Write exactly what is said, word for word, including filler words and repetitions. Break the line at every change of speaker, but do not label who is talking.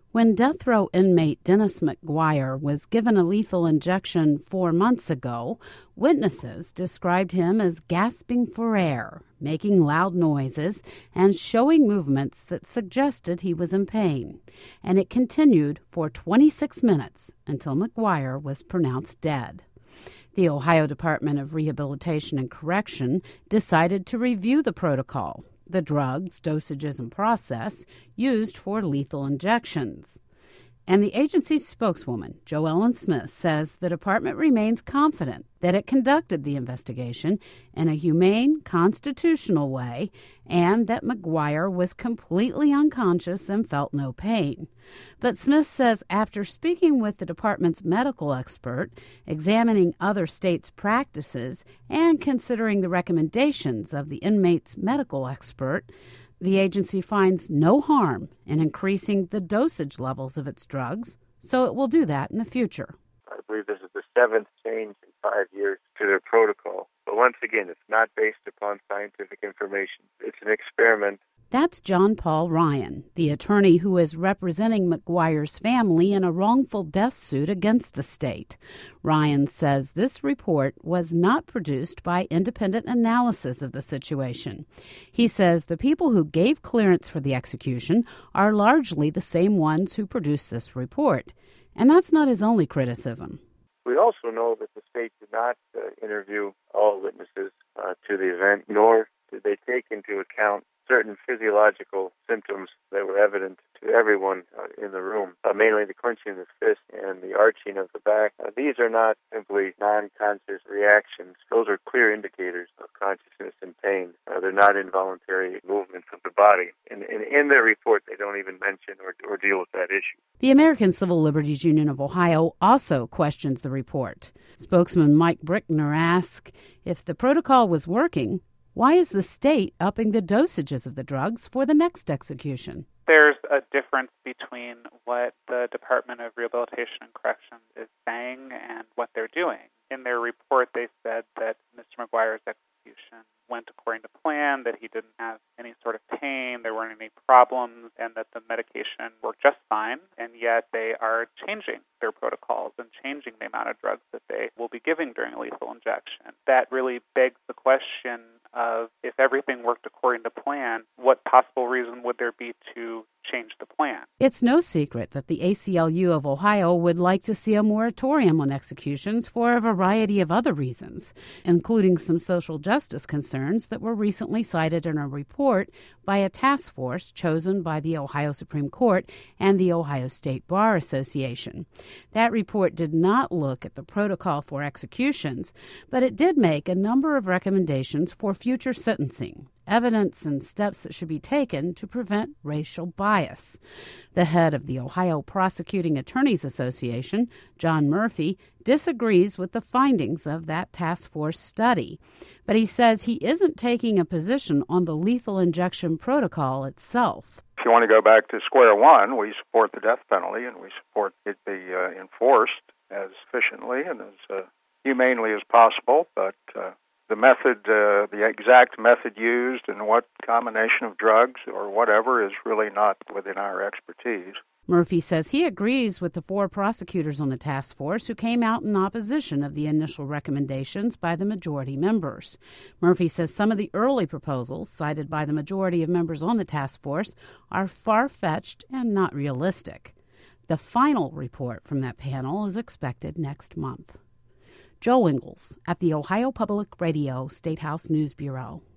When death row inmate Dennis McGuire was given a lethal injection four months ago, witnesses described him as gasping for air, making loud noises, and showing movements that suggested he was in pain. And it continued for twenty-six minutes until McGuire was pronounced dead. The Ohio Department of Rehabilitation and Correction decided to review the protocol, the drugs, dosages, and process used for lethal injections. And the agency's spokeswoman, JoEllen Smith, says the department remains confident that it conducted the investigation in a humane, constitutional way and that McGuire was completely unconscious and felt no pain. But Smith says after speaking with the department's medical expert, examining other states' practices, and considering the recommendations of the inmate's medical expert, the agency finds no harm in increasing the dosage levels of its drugs, so it will do that in the future.
I believe this is the seventh change in five years to their protocol. But once again, it's not based upon scientific information. It's an experiment.
That's John Paul Ryan, the attorney who is representing McGuire's family in a wrongful death suit against the state. Ryan says this report was not produced by independent analysis of the situation. He says the people who gave clearance for the execution are largely the same ones who produced this report. And that's not his only criticism.
We also know that the state did not uh, interview all witnesses uh, to the event, nor did they take into account certain physiological symptoms that were evident to everyone uh, in the room, uh, mainly the clenching of the fist and the arching of the back. Uh, these are not simply non-conscious reactions. Those are clear indicators of consciousness and pain. Uh, they're not involuntary movements of the body. And, and in their report, they don't even mention or, or deal with that issue.
The American Civil Liberties Union of Ohio also questions the report. Spokesman Mike Brickner asked if the protocol was working, why is the state upping the dosages of the drugs for the next execution?
There's a difference between what the Department of Rehabilitation and Corrections is saying and what they're doing. In their report, they said that Mister McGuire's execution went according to plan, that he didn't have any sort of pain, there weren't any problems, and that the medication worked just fine, and yet they are changing their protocols and changing the amount of drugs that they will be giving during a lethal injection. That really begs the question of if everything worked according to plan, what possible reason would there be to change the plan?
It's no secret that the A C L U of Ohio would like to see a moratorium on executions for a variety of other reasons, including some social justice concerns that were recently cited in a report by a task force chosen by the Ohio Supreme Court and the Ohio State Bar Association. That report did not look at the protocol for executions, but it did make a number of recommendations for future sentencing, evidence and steps that should be taken to prevent racial bias. The head of the Ohio Prosecuting Attorneys Association, John Murphy, disagrees with the findings of that task force study, but he says he isn't taking a position on the lethal injection protocol itself.
If you want to go back to square one, we support the death penalty, and we support it be uh, enforced as efficiently and as uh, humanely as possible, but uh, the method, uh, the exact method used and what combination of drugs or whatever is really not within our expertise.
Murphy says he agrees with the four prosecutors on the task force who came out in opposition of the initial recommendations by the majority members. Murphy says some of the early proposals cited by the majority of members on the task force are far-fetched and not realistic. The final report from that panel is expected next month. Joe Ingles at the Ohio Public Radio State House News Bureau.